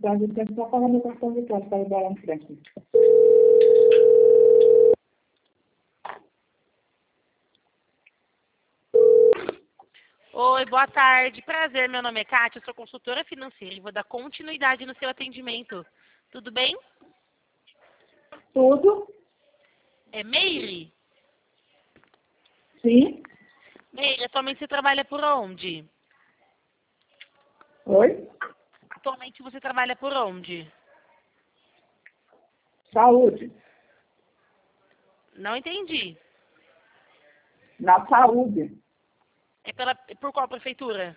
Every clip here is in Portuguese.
tarde, eu tenho só pagar meu cartão de crédito para ir lá na frente. Oi, boa tarde. Prazer, meu nome é Kátia, eu sou consultora financeira e vou dar continuidade no seu atendimento. Tudo bem? Tudo? É Meire? Sim. Meire, atualmente você trabalha por onde? Oi? Atualmente você trabalha por onde? Saúde. Não entendi. Na saúde. Por qual prefeitura?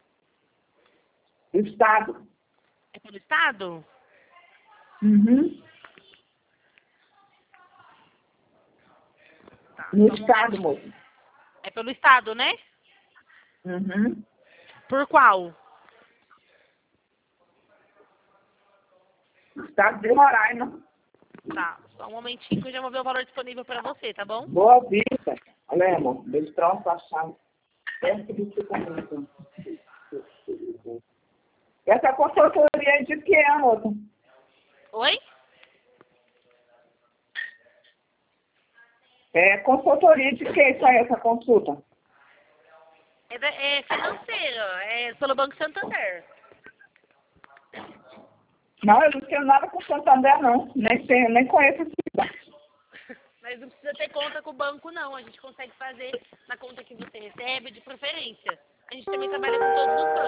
Estado. É pelo Estado? Uhum. Tá, No só um estado, momentinho. moço. É pelo Estado, né? Uhum. Por qual? Estado de Roraima. Tá, só um momentinho que eu já vou ver o valor disponível para você, tá bom? Boa Vista. Olha, amor, eles troçam achando. Perto de 50. Essa consultoria é de que, moço? Oi? É consultoria de que isso aí, essa consulta? É financeiro, é pelo Banco Santander. Não, eu não tenho nada com Santander, não. Nem conheço esse lugar. Mas não precisa ter conta com o banco, não. A gente consegue fazer na conta que você recebe, de preferência. A gente também trabalha com todos os bancos.